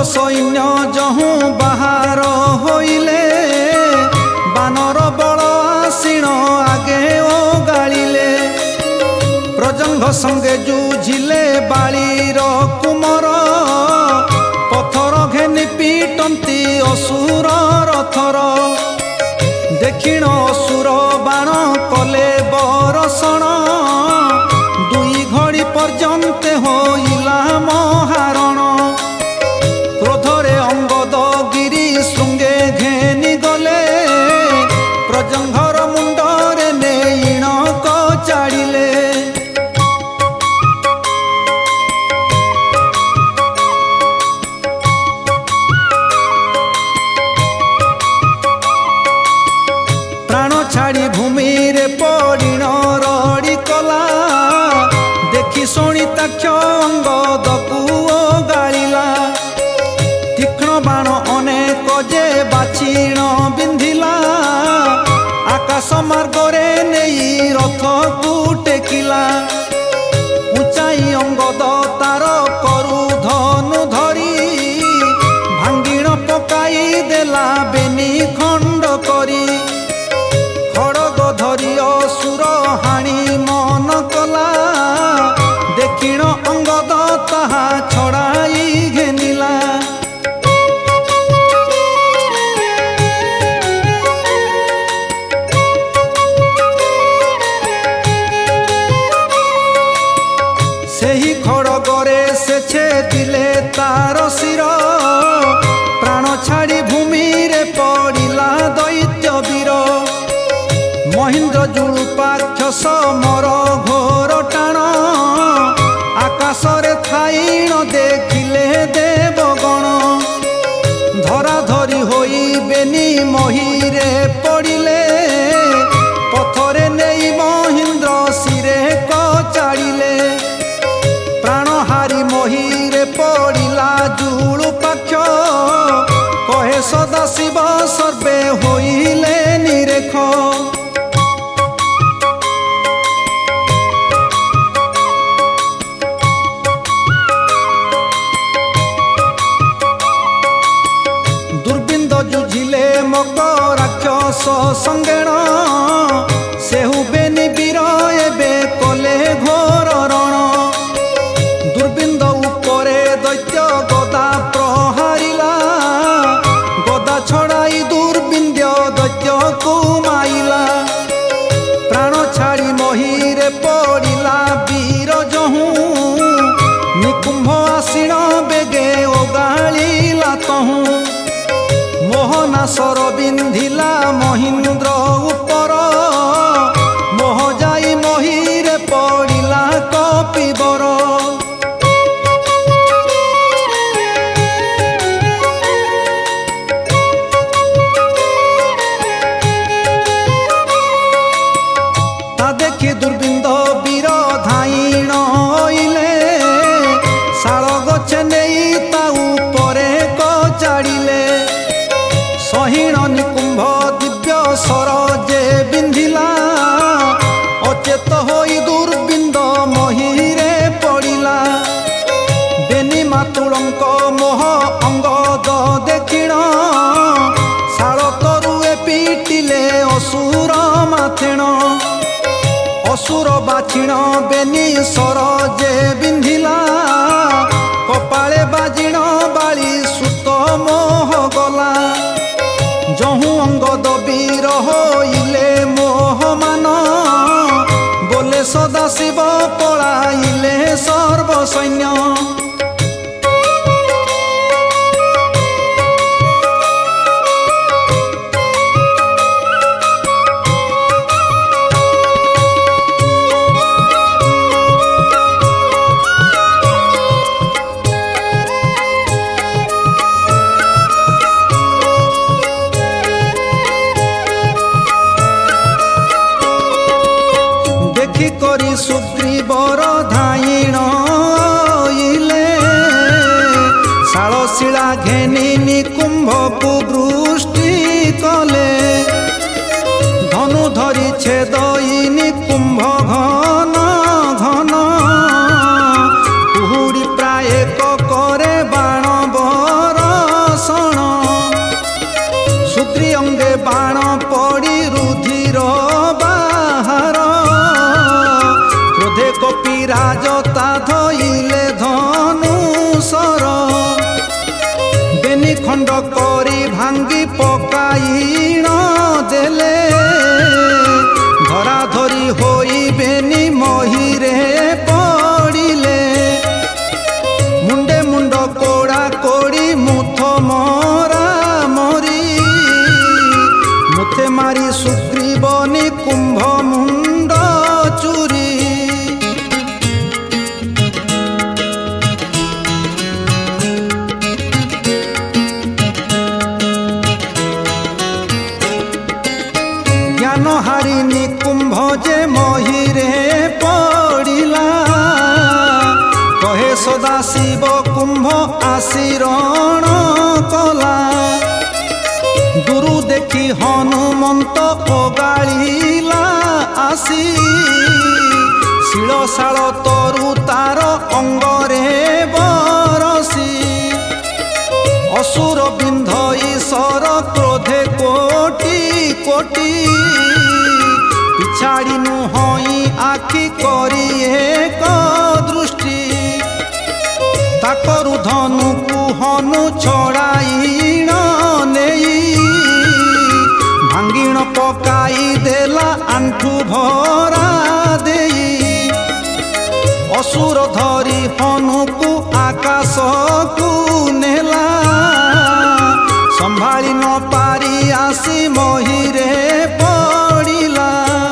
सैन्य जहूँ बाहार होइले बानर बल आसीण आगे ओ गाड़िले प्रजंघ संगे जूझिले बालीर कुमर पथर घेनि पिटंती असुर रथर देखिण असुर बाण कले बरसण दुई घड़ी पर्यंत होइला महारण क्रोधरे अंगद गिरी श्रृंगे घेनि गले प्रजंघर मुंडरे नेइण कचाड़िले प्राण छाड़ी भूमि रे पड़िण रड़ी कला देखि शुणी ताक्ष अंगदकू गाड़िला तीक्ष्ण बाण अनेक जे बाछिण बिंधिला आकाश मार्गरे नेई रथ को टेकिला ऊंचाई अंगद तार करु धनु धरी भांगिण पकाई देला बेनी खंड करी खड़ग धरी असुर हाणी मन कला देखिण अंगद ताहा छड़ाई घेनिला सेही खड़गरे से छेदिले तार शिर प्राण छाड़ी भूमि रे पड़िला दैत्य वीर महेन्द्र जुलुपाक्षस मर घोर टाण आकाशरे थाइण देखिले देवगण धरा धरी होई बेनी महीरे पड़िले पथरे नेई महेन्द्र शिरे कचाड़िले प्राण हारी महीरे पड़िला जुलुपाक्ष कहे सदाशिव सर्वे होइले निरेख जुझिले मक राक्षस संगेण सेहु बेनी वीर एबे कले घोर रण दुर्बिंद उपरे दैत्य गदा प्रहारिला गदा छड़ाई दुर्बिंद्य दैत्य को माइला प्राण छाड़ी महीरे पड़िला वीर जहूँ निकुंभ आसीण बेगे ओगाଳିला तहूँ मोहनासर बिंधिला महेन्द्र उपर मोह जाई महीरे पड़िला कपिबर ता देखि दुर्बिंद वीर धाइण होइले शाल गछे नेई ता उपरे कचाड़िले सहीण निकुंभ दिव्य सरजे बिंधिला अचेत होई दुर्बिंद महीरे पड़िला बेनी मातुलंक मोह अंगद देखिण शाल तरुए पिटिले असुर माथेण असुर बाछिण बेनी सरजे बिंधिला कपाळे बाजिण बाली सुत मोह गला जहूँ अंगद वीर होइले मोहमान बोले सदाशिव पलाइले सर्वसैन्य करी सुग्रीवर धाइण आइले शालशिला घेनि निकुंभ को वृष्टि कले धनु धरी छेदई निकुंभ घन घन कुहुड़ी प्राय करे बाण बर ଅଙ୍ଗେ ବାଣ ପଡ଼ି ରୁଧିର ବାହାର କ୍ରୋଧେ କପିରାଜ ତା ଧଇଲେ ଧନୁସର ବେନି ଖଣ୍ଡ କରି ଭାଙ୍ଗି ପକାଇଣ ଦେଲେ ଧରା ଧରି ହୋଇ ବେନି ମହିରେ ପଡ଼ିଲେ ମୁଣ୍ଡେ ମୁଣ୍ଡ କୋଡ଼ା କୋଡ଼ି ମୁଥ ମରା ମରି ମୁଥେ ମାରି ସୁଗ୍ରୀବନି କୁମ୍ଭ ମୁଣ୍ଡ ଚୁରି ଜ୍ଞାନ ହାରିନି କୁମ୍ଭ ଯେ ମହିରେ ପଡ଼ିଲା କହେ ସଦା ଶିବ କୁମ୍ଭ ଆଶିରଣ କଲା ଦୂରୁ ଦେଖି ହନୁମନ୍ତ ଓଗାଳିଲା ଆସି ଶିଳଶାଳ ତରୁ ତାର ଅଙ୍ଗରେ ବରସି ଅସୁର ବିନ୍ଧ ଈଶର କ୍ରୋଧେ କୋଟି କୋଟି ପିଛାଡ଼ି ନୁହଁଇ ଆଖି କରି ଏକ ଦୃଷ୍ଟି ତାକରୁ ଧନୁକୁ ହନୁ ଛଡ଼ାଇଣ ନେଇ ଭାଙ୍ଗିଣ ପକାଇ ଦେଲା ଆଣ୍ଠୁ ଭରା ଦେଇ ଅସୁର ଧରି ହନୁକୁ ଆକାଶକୁ ନେଲା ସମ୍ଭାଳି ନ ପାରି ଆସି ମହିରେ ପଡ଼ିଲା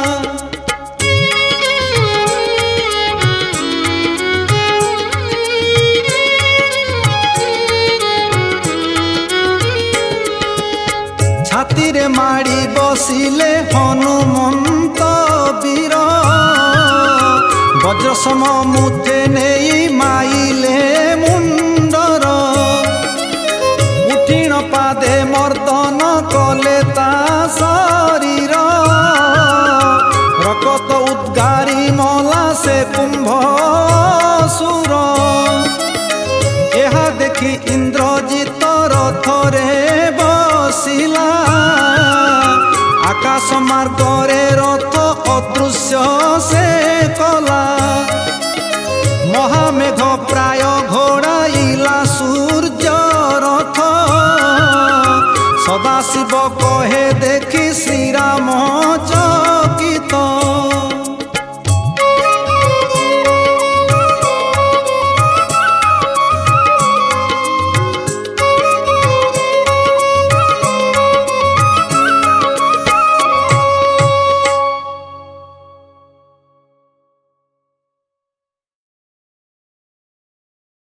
ଛାତିରେ ମାଡ଼ି ବସିଲେ ହନୁମନ୍ତ ବୀର ବଜ୍ର ସମ ମୁଥେ ନେଇ ମାଇଲେ ମୁଣ୍ଡର ଉଠିଣ ପାଦେ ମର୍ଦନ କଲେ ତା ଶରୀର ରକତ ଉଦ୍ଗାରି ମଲା ସେ କୁମ୍ଭ ସୁର ଏହା ଦେଖି ଇନ୍ଦ୍ରଜିତ ରଥରେ ବସିଲା ଆକାଶ ମାର୍ଗରେ ରଥ ଅଦୃଶ୍ୟ ସେ କଲା